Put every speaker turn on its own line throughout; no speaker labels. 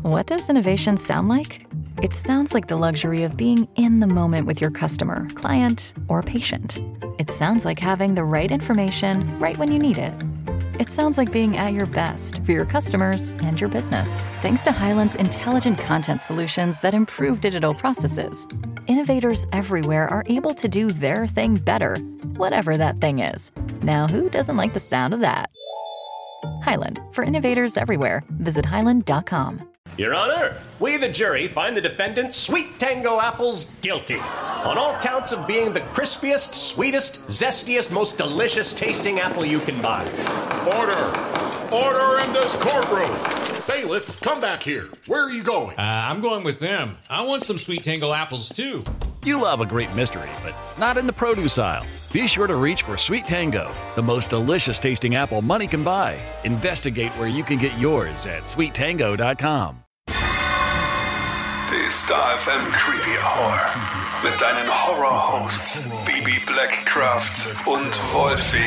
What does innovation sound like? It sounds like the luxury of being in the moment with your customer, client, or patient. It sounds like having the right information right when you need it. It sounds like being at your best for your customers and your business. Thanks to Hyland's intelligent content solutions that improve digital processes, innovators everywhere are able to do their thing better, whatever that thing is. Now, who doesn't like the sound of that? Hyland, for innovators everywhere. Visit hyland.com.
Your Honor, we, the jury, find the defendant, Sweet Tango Apples, guilty on all counts of being the crispiest, sweetest, zestiest, most delicious tasting apple you can buy.
Order! Order in this courtroom! Bailiff, come back here. Where are you going?
I'm going with them. I want some Sweet Tango apples, too.
You love a great mystery, but not in the produce aisle. Be sure to reach for Sweet Tango, the most delicious tasting apple money can buy. Investigate where you can get yours at sweettango.com.
Die Star FM Creepy Hour mit deinen Horror-Hosts Bibi Blackcraft und Wolfie.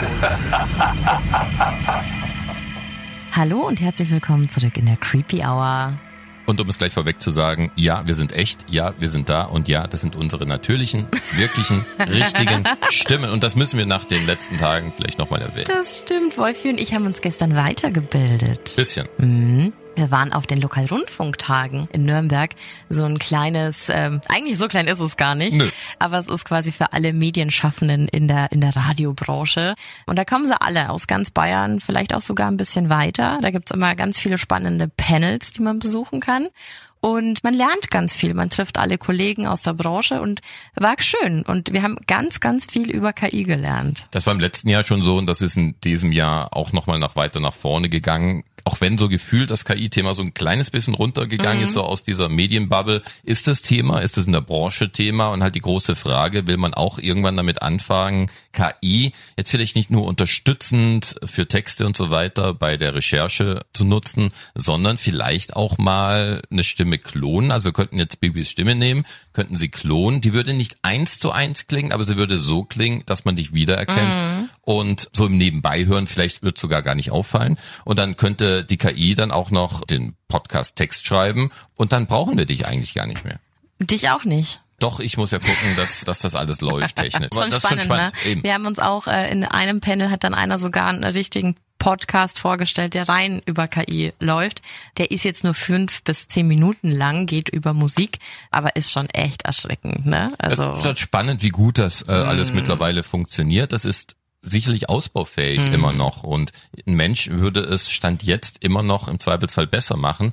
Hallo und herzlich willkommen zurück in der Creepy Hour.
Und um es gleich vorweg zu sagen, ja, wir sind echt, ja, wir sind da und ja, das sind unsere natürlichen, wirklichen, richtigen Stimmen. Und das müssen wir nach den letzten Tagen vielleicht nochmal erwähnen.
Das stimmt, Wolfi und ich haben uns gestern weitergebildet.
Bisschen.
Wir waren auf den Lokalrundfunktagen in Nürnberg. So ein kleines, eigentlich so klein ist es gar nicht,
Nö.
aber es ist quasi für alle Medienschaffenden in der Radiobranche. Und da kommen sie alle aus ganz Bayern, vielleicht auch sogar ein bisschen weiter. Da gibt's immer ganz viele spannende Panels, die man besuchen kann. Und man lernt ganz viel, man trifft alle Kollegen aus der Branche und war schön. Und wir haben ganz, ganz viel über KI gelernt.
Das war im letzten Jahr schon so und das ist in diesem Jahr auch nochmal weiter nach vorne gegangen. Auch wenn so gefühlt das KI-Thema so ein kleines bisschen runtergegangen ist, so aus dieser Medienbubble. Ist das Thema, ist es in der Branche Thema? Und halt die große Frage, will man auch irgendwann damit anfangen, KI jetzt vielleicht nicht nur unterstützend für Texte und so weiter bei der Recherche zu nutzen, sondern vielleicht auch mal eine Stimme klonen. Also wir könnten jetzt Bibis Stimme nehmen, könnten sie klonen. Die würde nicht 1:1 klingen, aber sie würde so klingen, dass man dich wiedererkennt. Und so im Nebenbeihören, vielleicht wird es sogar gar nicht auffallen. Und dann könnte die KI dann auch noch den Podcast-Text schreiben und dann brauchen wir dich eigentlich gar nicht mehr.
Dich auch nicht.
Doch, ich muss ja gucken, dass das alles läuft technisch.
Schon
das
spannend,
ist schon spannend.
Ne?
Eben.
Wir haben uns auch in einem Panel hat dann einer sogar einen richtigen Podcast vorgestellt, der rein über KI läuft. Der ist jetzt nur 5 bis 10 Minuten lang, geht über Musik, aber ist schon echt erschreckend, ne? Also
es ist halt spannend, wie gut das alles mittlerweile funktioniert. Das ist sicherlich ausbaufähig immer noch und ein Mensch würde es Stand jetzt immer noch im Zweifelsfall besser machen,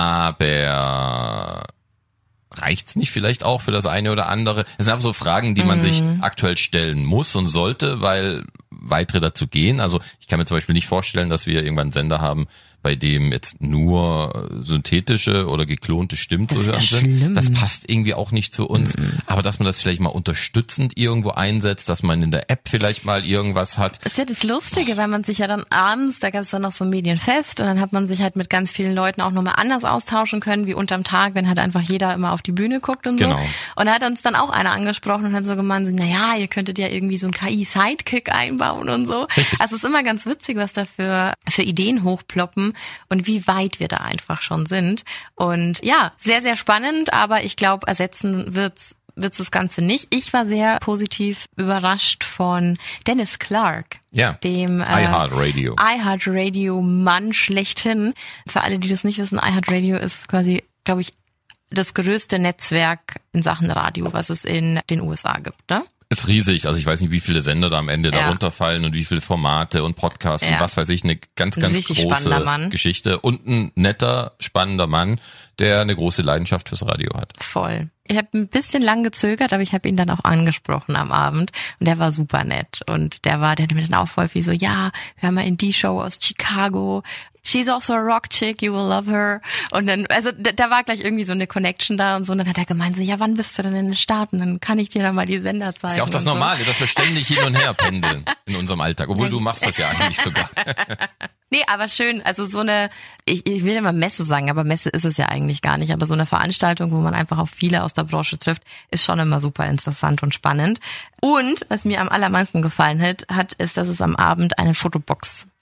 aber reicht's nicht vielleicht auch für das eine oder andere? Das sind einfach so Fragen, die man sich aktuell stellen muss und sollte, weil weitere dazu gehen. Also ich kann mir zum Beispiel nicht vorstellen, dass wir irgendwann einen Sender haben, bei dem jetzt nur synthetische oder geklonte Stimmen zu hören sind.
Schlimm.
Das passt irgendwie auch nicht zu uns. Aber dass man das vielleicht mal unterstützend irgendwo einsetzt, dass man in der App vielleicht mal irgendwas hat.
Das ist ja das Lustige, weil man sich ja dann abends, da gab es dann noch so ein Medienfest und dann hat man sich halt mit ganz vielen Leuten auch nochmal anders austauschen können, wie unterm Tag, wenn halt einfach jeder immer auf die Bühne guckt und
Genau.
so. Und da hat uns dann auch einer angesprochen und hat so gemeint, naja, ihr könntet ja irgendwie so einen KI-Sidekick einbauen und so.
Richtig.
Also es ist immer ganz witzig, was da für Ideen hochploppen und wie weit wir da einfach schon sind. Und ja, sehr, sehr spannend, aber ich glaube, ersetzen wird's das Ganze nicht. Ich war sehr positiv überrascht von Dennis Clark.
Ja,
Dem iHeartRadio-Mann schlechthin. Für alle, die das nicht wissen, iHeartRadio ist quasi, glaube ich, das größte Netzwerk in Sachen Radio, was es in den USA gibt, ne?
Ist riesig, also ich weiß nicht, wie viele Sender da am Ende da runterfallen und wie viele Formate und Podcasts und was weiß ich, eine ganz, ganz
Richtig
große Geschichte und ein netter, spannender Mann, der eine große Leidenschaft fürs Radio hat.
Voll. Ich habe ein bisschen lang gezögert, aber ich habe ihn dann auch angesprochen am Abend und der war super nett und der hat mir dann auch voll wie so, ja, wir haben mal in die Show aus Chicago, she's also a rock chick, you will love her und dann, also da war gleich irgendwie so eine Connection da und so und dann hat er gemeint so, ja, wann bist du denn in den Staaten, dann kann ich dir dann mal die Sender zeigen.
Ist ja auch das Normale, dass wir ständig hin und her pendeln in unserem Alltag, obwohl du machst das ja eigentlich sogar.
Nee, aber schön, also so eine, ich will immer Messe sagen, aber Messe ist es ja eigentlich gar nicht, aber so eine Veranstaltung, wo man einfach auch viele aus der Branche trifft, ist schon immer super interessant und spannend. Und was mir am allermeisten gefallen hat, ist, dass es am Abend eine Fotobox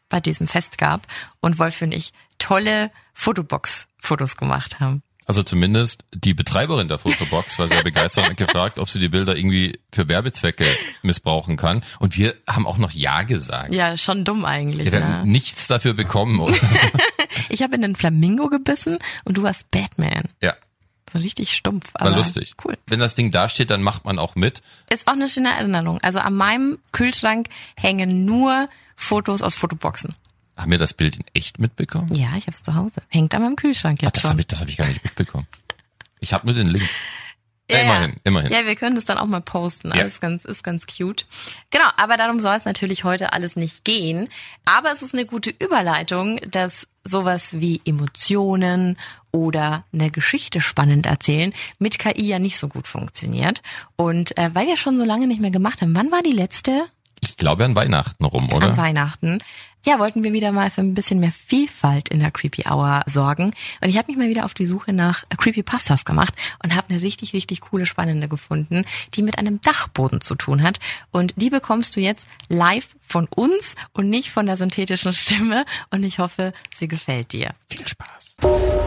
bei diesem Fest gab und Wolfi und ich tolle Fotobox-Fotos gemacht haben.
Also zumindest die Betreiberin der Fotobox war sehr begeistert und gefragt, ob sie die Bilder irgendwie für Werbezwecke missbrauchen kann. Und wir haben auch noch Ja gesagt.
Ja, schon dumm eigentlich.
Wir haben nichts dafür bekommen, oder?
Ich habe in den Flamingo gebissen und du warst Batman.
Ja.
So richtig stumpf.
War lustig.
Cool.
Wenn das Ding da steht, dann macht man auch mit.
Ist auch eine schöne Erinnerung. Also an meinem Kühlschrank hängen nur Fotos aus Fotoboxen.
Haben wir das Bild in echt mitbekommen?
Ja, ich habe es zu Hause. Hängt an meinem Kühlschrank jetzt schon.
Das hab ich gar nicht mitbekommen. Ich habe nur den Link.
Ja,
Immerhin.
Ja, wir können das dann auch mal posten.
Ja.
Ist ganz cute. Genau, aber darum soll es natürlich heute alles nicht gehen. Aber es ist eine gute Überleitung, dass sowas wie Emotionen oder eine Geschichte spannend erzählen mit KI ja nicht so gut funktioniert. Und weil wir schon so lange nicht mehr gemacht haben, wann war die letzte?
Ich glaube an Weihnachten rum, oder?
An Weihnachten. Ja, wollten wir wieder mal für ein bisschen mehr Vielfalt in der Creepy Hour sorgen. Und ich habe mich mal wieder auf die Suche nach Creepypastas gemacht und habe eine richtig, richtig coole, spannende gefunden, die mit einem Dachboden zu tun hat. Und die bekommst du jetzt live von uns und nicht von der synthetischen Stimme. Und ich hoffe, sie gefällt dir.
Viel Spaß.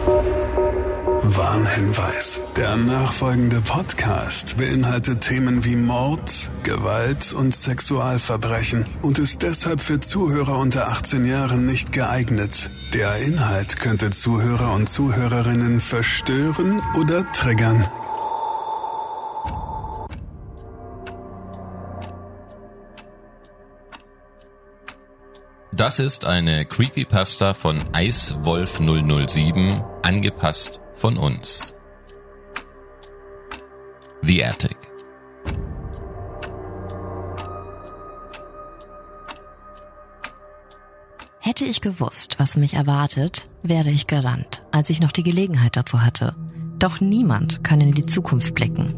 Warnhinweis. Der nachfolgende Podcast beinhaltet Themen wie Mord, Gewalt und Sexualverbrechen und ist deshalb für Zuhörer unter 18 Jahren nicht geeignet. Der Inhalt könnte Zuhörer und Zuhörerinnen verstören oder triggern.
Das ist eine Creepypasta von Eiswolf 007, angepasst von uns. The Attic.
Hätte ich gewusst, was mich erwartet, wäre ich gerannt, als ich noch die Gelegenheit dazu hatte. Doch niemand kann in die Zukunft blicken.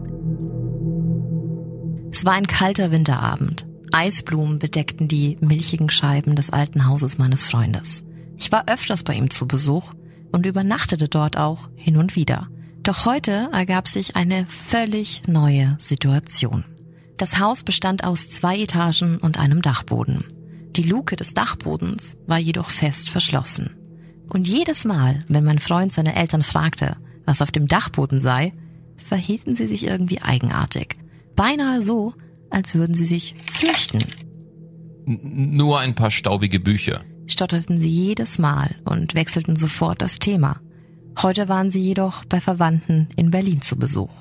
Es war ein kalter Winterabend. Eisblumen bedeckten die milchigen Scheiben des alten Hauses meines Freundes. Ich war öfters bei ihm zu Besuch und übernachtete dort auch hin und wieder. Doch heute ergab sich eine völlig neue Situation. Das Haus bestand aus 2 Etagen und einem Dachboden. Die Luke des Dachbodens war jedoch fest verschlossen. Und jedes Mal, wenn mein Freund seine Eltern fragte, was auf dem Dachboden sei, verhielten sie sich irgendwie eigenartig. Beinahe so, als würden sie sich fürchten.
Nur ein paar staubige Bücher,
stotterten sie jedes Mal und wechselten sofort das Thema. Heute waren sie jedoch bei Verwandten in Berlin zu Besuch.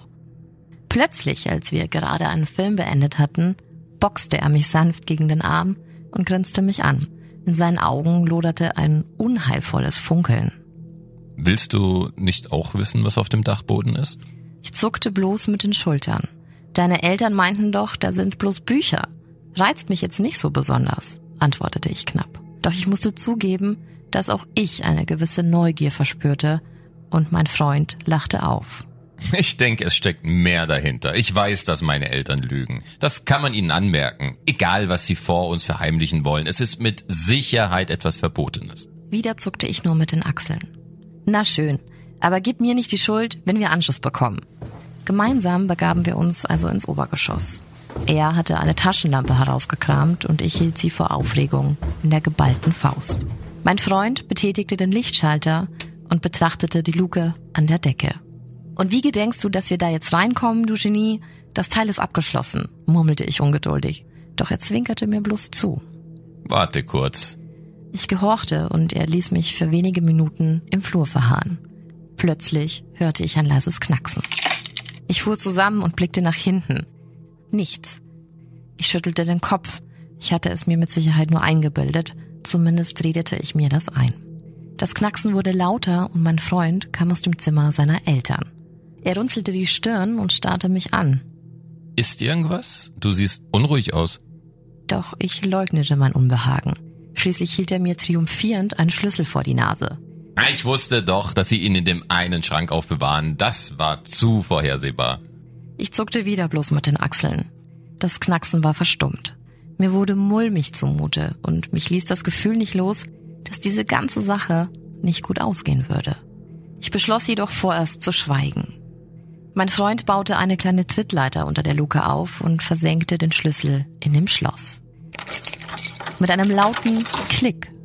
Plötzlich, als wir gerade einen Film beendet hatten, boxte er mich sanft gegen den Arm und grinste mich an. In seinen Augen loderte ein unheilvolles Funkeln.
Willst du nicht auch wissen, was auf dem Dachboden ist?
Ich zuckte bloß mit den Schultern. Deine Eltern meinten doch, da sind bloß Bücher. Reizt mich jetzt nicht so besonders, antwortete ich knapp. Doch ich musste zugeben, dass auch ich eine gewisse Neugier verspürte und mein Freund lachte auf.
Ich denke, es steckt mehr dahinter. Ich weiß, dass meine Eltern lügen. Das kann man ihnen anmerken. Egal, was sie vor uns verheimlichen wollen. Es ist mit Sicherheit etwas Verbotenes.
Wieder zuckte ich nur mit den Achseln. Na schön, aber gib mir nicht die Schuld, wenn wir Anschluss bekommen. Gemeinsam begaben wir uns also ins Obergeschoss. Er hatte eine Taschenlampe herausgekramt und ich hielt sie vor Aufregung in der geballten Faust. Mein Freund betätigte den Lichtschalter und betrachtete die Luke an der Decke. Und wie gedenkst du, dass wir da jetzt reinkommen, du Genie? Das Teil ist abgeschlossen, murmelte ich ungeduldig. Doch er zwinkerte mir bloß zu.
Warte kurz.
Ich gehorchte und er ließ mich für wenige Minuten im Flur verharren. Plötzlich hörte ich ein leises Knacksen. Ich fuhr zusammen und blickte nach hinten. Nichts. Ich schüttelte den Kopf. Ich hatte es mir mit Sicherheit nur eingebildet. Zumindest redete ich mir das ein. Das Knacksen wurde lauter und mein Freund kam aus dem Zimmer seiner Eltern. Er runzelte die Stirn und starrte mich an.
Ist irgendwas? Du siehst unruhig aus.
Doch ich leugnete mein Unbehagen. Schließlich hielt er mir triumphierend einen Schlüssel vor die Nase.
Ich wusste doch, dass sie ihn in dem einen Schrank aufbewahren. Das war zu vorhersehbar.
Ich zuckte wieder bloß mit den Achseln. Das Knacksen war verstummt. Mir wurde mulmig zumute und mich ließ das Gefühl nicht los, dass diese ganze Sache nicht gut ausgehen würde. Ich beschloss jedoch vorerst zu schweigen. Mein Freund baute eine kleine Trittleiter unter der Luke auf und versenkte den Schlüssel in dem Schloss. Mit einem lauten Klick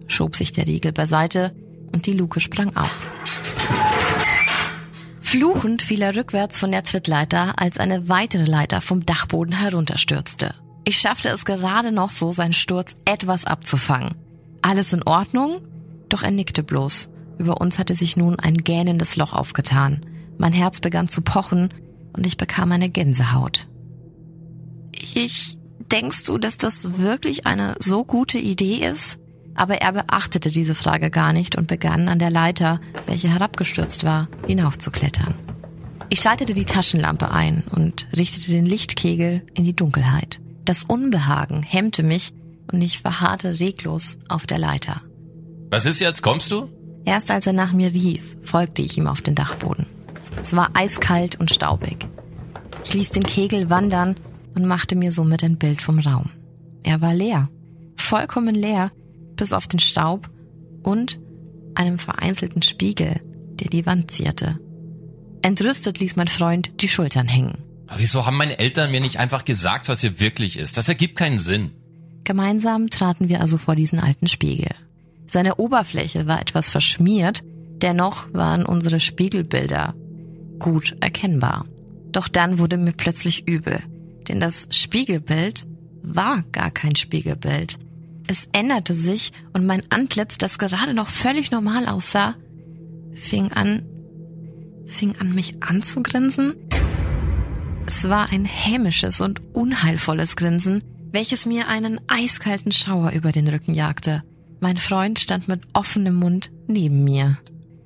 schob sich der Riegel beiseite und die Luke sprang auf. Fluchend fiel er rückwärts von der Trittleiter, als eine weitere Leiter vom Dachboden herunterstürzte. Ich schaffte es gerade noch so, seinen Sturz etwas abzufangen. Alles in Ordnung? Doch er nickte bloß. Über uns hatte sich nun ein gähnendes Loch aufgetan. Mein Herz begann zu pochen und ich bekam eine Gänsehaut. Denkst du, dass das wirklich eine so gute Idee ist? Aber er beachtete diese Frage gar nicht und begann an der Leiter, welche herabgestürzt war, hinaufzuklettern. Ich schaltete die Taschenlampe ein und richtete den Lichtkegel in die Dunkelheit. Das Unbehagen hemmte mich und ich verharrte reglos auf der Leiter.
Was ist jetzt? Kommst du?
Erst als er nach mir rief, folgte ich ihm auf den Dachboden. Es war eiskalt und staubig. Ich ließ den Kegel wandern und machte mir somit ein Bild vom Raum. Er war leer, vollkommen leer, bis auf den Staub und einem vereinzelten Spiegel, der die Wand zierte. Entrüstet ließ mein Freund die Schultern hängen.
Aber wieso haben meine Eltern mir nicht einfach gesagt, was hier wirklich ist? Das ergibt keinen Sinn.
Gemeinsam traten wir also vor diesen alten Spiegel. Seine Oberfläche war etwas verschmiert, dennoch waren unsere Spiegelbilder gut erkennbar. Doch dann wurde mir plötzlich übel, denn das Spiegelbild war gar kein Spiegelbild. Es änderte sich und mein Antlitz, das gerade noch völlig normal aussah, fing an mich anzugrinsen. Es war ein hämisches und unheilvolles Grinsen, welches mir einen eiskalten Schauer über den Rücken jagte. Mein Freund stand mit offenem Mund neben mir.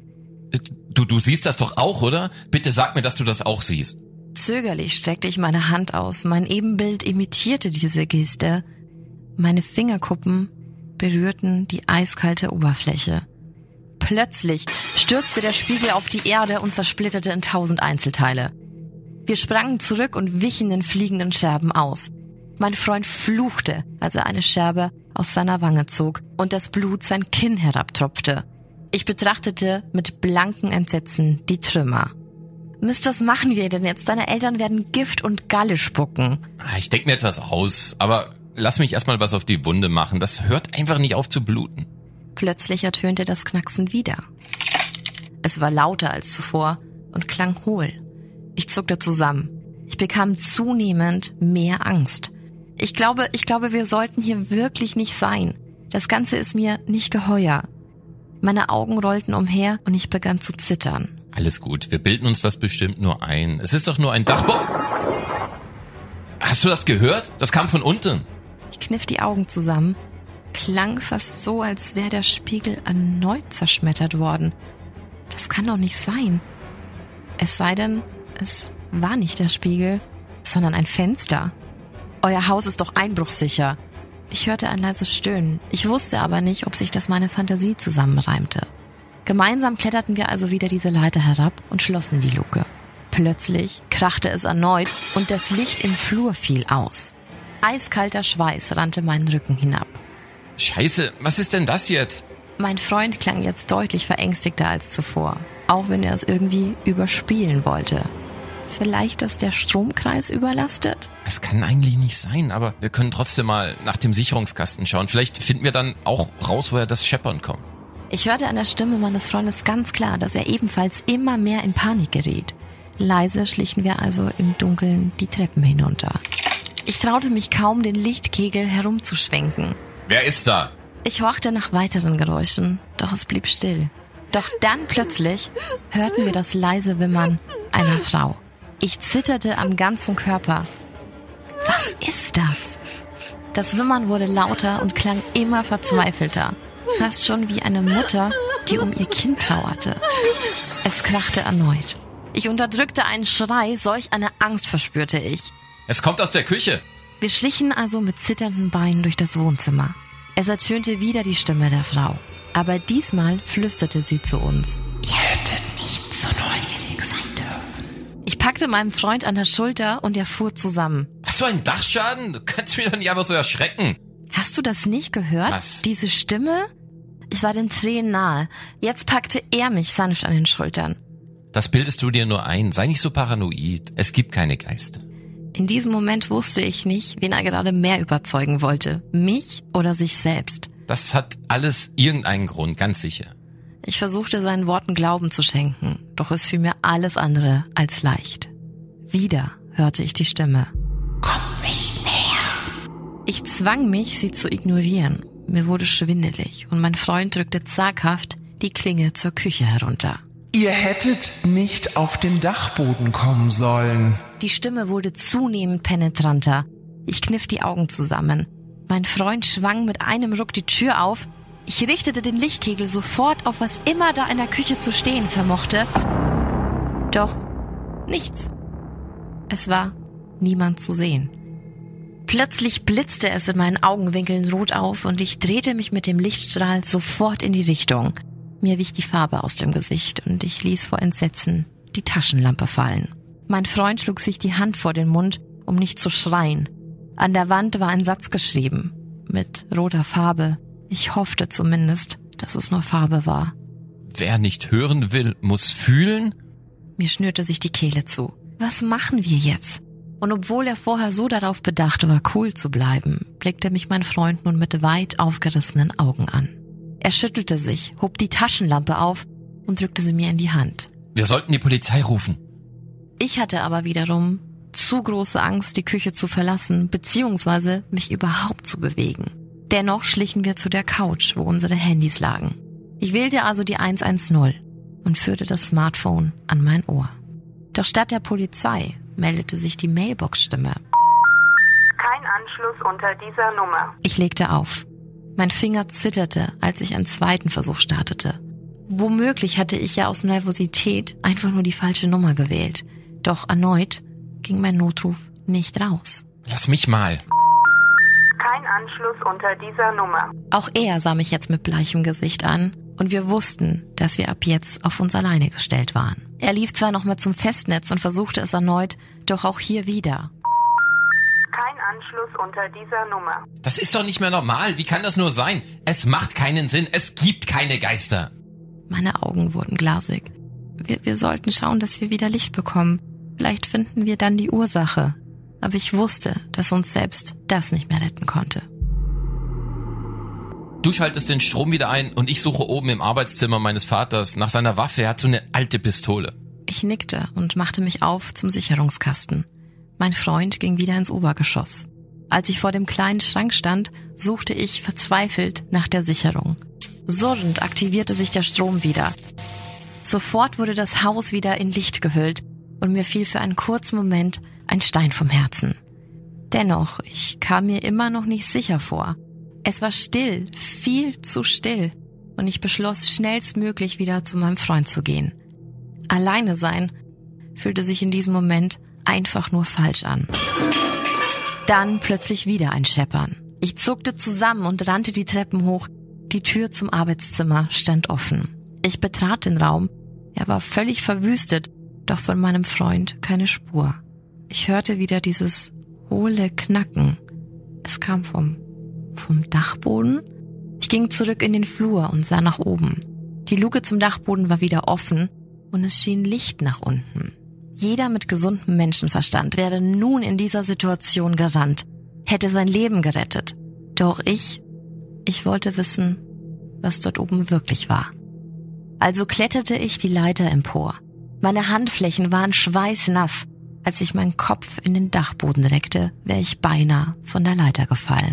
Du siehst das doch auch, oder? Bitte sag mir, dass du das auch siehst.
Zögerlich streckte ich meine Hand aus. Mein Ebenbild imitierte diese Geste. Meine Fingerkuppen berührten die eiskalte Oberfläche. Plötzlich stürzte der Spiegel auf die Erde und zersplitterte in 1000 Einzelteile. Wir sprangen zurück und wichen in fliegenden Scherben aus. Mein Freund fluchte, als er eine Scherbe aus seiner Wange zog und das Blut sein Kinn herabtropfte. Ich betrachtete mit blankem Entsetzen die Trümmer. Mist, was machen wir denn jetzt? Deine Eltern werden Gift und Galle spucken.
Ich denke mir etwas aus, aber lass mich erstmal was auf die Wunde machen. Das hört einfach nicht auf zu bluten.
Plötzlich ertönte das Knacksen wieder. Es war lauter als zuvor und klang hohl. Ich zuckte zusammen. Ich bekam zunehmend mehr Angst. Ich glaube, wir sollten hier wirklich nicht sein. Das Ganze ist mir nicht geheuer. Meine Augen rollten umher und ich begann zu zittern.
Alles gut, wir bilden uns das bestimmt nur ein. Es ist doch nur ein Dachboden. Hast du das gehört? Das kam von unten.
Ich kniff die Augen zusammen. Klang fast so, als wäre der Spiegel erneut zerschmettert worden. Das kann doch nicht sein. Es sei denn, es war nicht der Spiegel, sondern ein Fenster. Euer Haus ist doch einbruchsicher. Ich hörte ein leises Stöhnen. Ich wusste aber nicht, ob sich das meine Fantasie zusammenreimte. Gemeinsam kletterten wir also wieder diese Leiter herab und schlossen die Luke. Plötzlich krachte es erneut und das Licht im Flur fiel aus. Eiskalter Schweiß rannte meinen Rücken hinab.
Scheiße, was ist denn das jetzt?
Mein Freund klang jetzt deutlich verängstigter als zuvor, auch wenn er es irgendwie überspielen wollte. Vielleicht, dass der Stromkreis überlastet?
Es kann eigentlich nicht sein, aber wir können trotzdem mal nach dem Sicherungskasten schauen. Vielleicht finden wir dann auch raus, woher das Scheppern kommt.
Ich hörte an der Stimme meines Freundes ganz klar, dass er ebenfalls immer mehr in Panik geriet. Leise schlichen wir also im Dunkeln die Treppen hinunter. Ich traute mich kaum, den Lichtkegel herumzuschwenken.
Wer ist da?
Ich horchte nach weiteren Geräuschen, doch es blieb still. Doch dann plötzlich hörten wir das leise Wimmern einer Frau. Ich zitterte am ganzen Körper. Was ist das? Das Wimmern wurde lauter und klang immer verzweifelter. Fast schon wie eine Mutter, die um ihr Kind trauerte. Es krachte erneut. Ich unterdrückte einen Schrei, solch eine Angst verspürte ich.
Es kommt aus der Küche.
Wir schlichen also mit zitternden Beinen durch das Wohnzimmer. Es ertönte wieder die Stimme der Frau. Aber diesmal flüsterte sie zu uns. Ihr hättet nicht so neugierig sein dürfen. Ich packte meinen Freund an der Schulter und er fuhr zusammen.
Hast du einen Dachschaden? Du kannst mich doch nicht einfach so erschrecken.
Hast du das nicht gehört?
Was?
Diese Stimme? Ich war den Tränen nahe. Jetzt packte er mich sanft an den Schultern.
Das bildest du dir nur ein. Sei nicht so paranoid. Es gibt keine Geister.
In diesem Moment wusste ich nicht, wen er gerade mehr überzeugen wollte. Mich oder sich selbst.
Das hat alles irgendeinen Grund, ganz sicher.
Ich versuchte seinen Worten Glauben zu schenken, doch es fiel mir alles andere als leicht. Wieder hörte ich die Stimme. Komm nicht näher. Ich zwang mich, sie zu ignorieren. Mir wurde schwindelig und mein Freund drückte zaghaft die Klinge zur Küche herunter.
Ihr hättet nicht auf den Dachboden kommen sollen.
Die Stimme wurde zunehmend penetranter. Ich kniff die Augen zusammen. Mein Freund schwang mit einem Ruck die Tür auf. Ich richtete den Lichtkegel sofort auf was immer da in der Küche zu stehen vermochte. Doch nichts. Es war niemand zu sehen. Plötzlich blitzte es in meinen Augenwinkeln rot auf und ich drehte mich mit dem Lichtstrahl sofort in die Richtung. Mir wich die Farbe aus dem Gesicht und ich ließ vor Entsetzen die Taschenlampe fallen. Mein Freund schlug sich die Hand vor den Mund, um nicht zu schreien. An der Wand war ein Satz geschrieben, mit roter Farbe. Ich hoffte zumindest, dass es nur Farbe war.
Wer nicht hören will, muss fühlen?
Mir schnürte sich die Kehle zu. Was machen wir jetzt? Und obwohl er vorher so darauf bedacht war, cool zu bleiben, blickte mich mein Freund nun mit weit aufgerissenen Augen an. Er schüttelte sich, hob die Taschenlampe auf und drückte sie mir in die Hand.
Wir sollten die Polizei rufen.
Ich hatte aber wiederum zu große Angst, die Küche zu verlassen, beziehungsweise mich überhaupt zu bewegen. Dennoch schlichen wir zu der Couch, wo unsere Handys lagen. Ich wählte also die 110 und führte das Smartphone an mein Ohr. Doch statt der Polizei meldete sich die Mailbox-Stimme.
Kein Anschluss unter dieser Nummer.
Ich legte auf. Mein Finger zitterte, als ich einen zweiten Versuch startete. Womöglich hatte ich ja aus Nervosität einfach nur die falsche Nummer gewählt. Doch erneut ging mein Notruf nicht raus.
Lass mich mal.
Kein Anschluss unter dieser Nummer.
Auch er sah mich jetzt mit bleichem Gesicht an und wir wussten, dass wir ab jetzt auf uns alleine gestellt waren. Er lief zwar noch mal zum Festnetz und versuchte es erneut, doch auch hier wieder.
Kein Anschluss unter dieser Nummer.
Das ist doch nicht mehr normal. Wie kann das nur sein? Es macht keinen Sinn. Es gibt keine Geister.
Meine Augen wurden glasig. Wir sollten schauen, dass wir wieder Licht bekommen. Vielleicht finden wir dann die Ursache. Aber ich wusste, dass uns selbst das nicht mehr retten konnte.
Du schaltest den Strom wieder ein und ich suche oben im Arbeitszimmer meines Vaters nach seiner Waffe. Er hat so eine alte Pistole.
Ich nickte und machte mich auf zum Sicherungskasten. Mein Freund ging wieder ins Obergeschoss. Als ich vor dem kleinen Schrank stand, suchte ich verzweifelt nach der Sicherung. Surrend aktivierte sich der Strom wieder. Sofort wurde das Haus wieder in Licht gehüllt und mir fiel für einen kurzen Moment ein Stein vom Herzen. Dennoch, ich kam mir immer noch nicht sicher vor. Es war still, viel zu still, und ich beschloss, schnellstmöglich wieder zu meinem Freund zu gehen. Alleine sein fühlte sich in diesem Moment einfach nur falsch an. Dann plötzlich wieder ein Scheppern. Ich zuckte zusammen und rannte die Treppen hoch. Die Tür zum Arbeitszimmer stand offen. Ich betrat den Raum. Er war völlig verwüstet, doch von meinem Freund keine Spur. Ich hörte wieder dieses hohle Knacken. Es kam vom Dachboden? Ich ging zurück in den Flur und sah nach oben. Die Luke zum Dachboden war wieder offen und es schien Licht nach unten. Jeder mit gesundem Menschenverstand wäre nun in dieser Situation gerannt, hätte sein Leben gerettet. Doch ich wollte wissen, was dort oben wirklich war. Also kletterte ich die Leiter empor. Meine Handflächen waren schweißnass. Als ich meinen Kopf in den Dachboden reckte, wäre ich beinahe von der Leiter gefallen.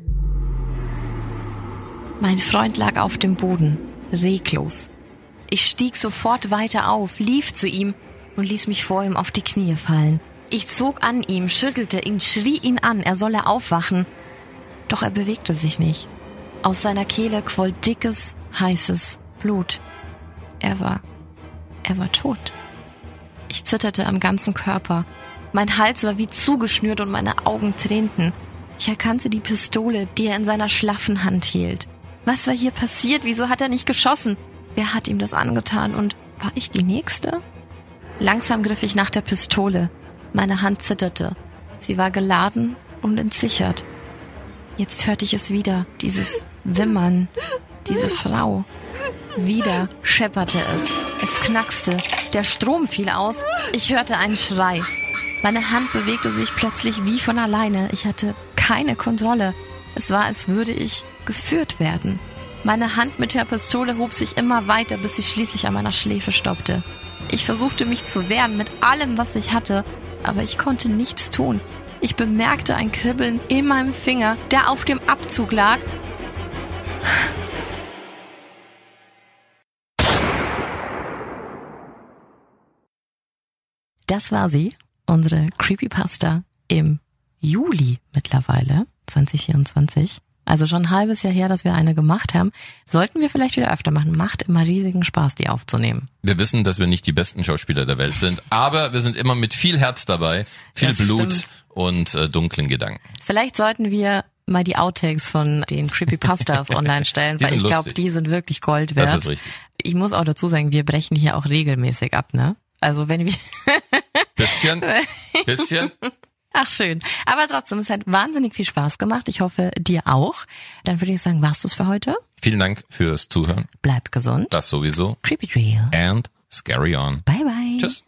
Mein Freund lag auf dem Boden, reglos. Ich stieg sofort weiter auf, lief zu ihm und ließ mich vor ihm auf die Knie fallen. Ich zog an ihm, schüttelte ihn, schrie ihn an, er solle aufwachen. Doch er bewegte sich nicht. Aus seiner Kehle quoll dickes, heißes Blut. Er war tot. Ich zitterte am ganzen Körper. Mein Hals war wie zugeschnürt und meine Augen tränten. Ich erkannte die Pistole, die er in seiner schlaffen Hand hielt. Was war hier passiert? Wieso hat er nicht geschossen? Wer hat ihm das angetan? Und war ich die Nächste? Langsam griff ich nach der Pistole. Meine Hand zitterte. Sie war geladen und entsichert. Jetzt hörte ich es wieder, dieses Wimmern, diese Frau. Wieder schepperte es. Es knackste. Der Strom fiel aus. Ich hörte einen Schrei. Meine Hand bewegte sich plötzlich wie von alleine. Ich hatte keine Kontrolle. Es war, als würde ich geführt werden. Meine Hand mit der Pistole hob sich immer weiter, bis sie schließlich an meiner Schläfe stoppte. Ich versuchte mich zu wehren mit allem, was ich hatte, aber ich konnte nichts tun. Ich bemerkte ein Kribbeln in meinem Finger, der auf dem Abzug lag. Das war sie, unsere Creepypasta im Juli mittlerweile, 2024. Also schon ein halbes Jahr her, dass wir eine gemacht haben. Sollten wir vielleicht wieder öfter machen. Macht immer riesigen Spaß, die aufzunehmen.
Wir wissen, dass wir nicht die besten Schauspieler der Welt sind, aber wir sind immer mit viel Herz dabei, viel Blut und dunklen Gedanken.
Vielleicht sollten wir mal die Outtakes von den Creepypastas online stellen, weil ich glaube, die sind wirklich Gold wert.
Das ist richtig.
Ich muss auch dazu sagen, wir brechen hier auch regelmäßig ab, ne? Also wenn wir...
Bisschen.
Ach schön. Aber trotzdem, es hat wahnsinnig viel Spaß gemacht. Ich hoffe, dir auch. Dann würde ich sagen, war's das für heute?
Vielen Dank fürs Zuhören.
Bleib gesund.
Das sowieso.
Creepy Real.
And scary on.
Bye bye.
Tschüss.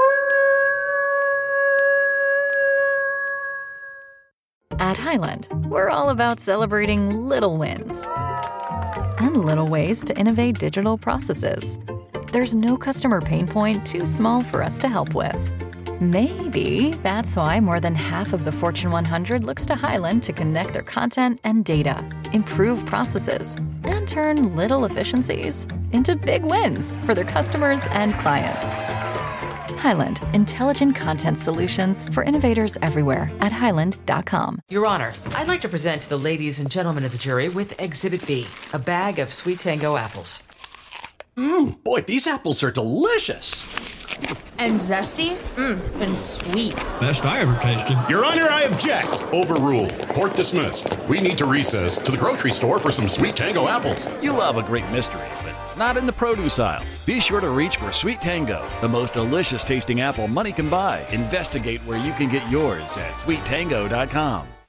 At Highland, we're all about celebrating little wins and little ways to innovate digital processes. There's no customer pain point too small for us to help with. Maybe that's why more than half of the Fortune 100 looks to Highland to connect their content and data, improve processes, and turn little efficiencies into big wins for their customers and clients. Highland, intelligent content solutions for innovators everywhere at highland.com.
Your Honor, I'd like to present to the ladies and gentlemen of the jury with Exhibit B, a bag of Sweet Tango apples.
Boy, these apples are delicious.
And zesty? And sweet.
Best I ever tasted.
Your Honor, I object. Overruled. Court dismissed. We need to recess to the grocery store for some Sweet Tango apples.
You love a great mystery, but not in the produce aisle. Be sure to reach for Sweet Tango, the most delicious tasting apple money can buy. Investigate where you can get yours at sweettango.com.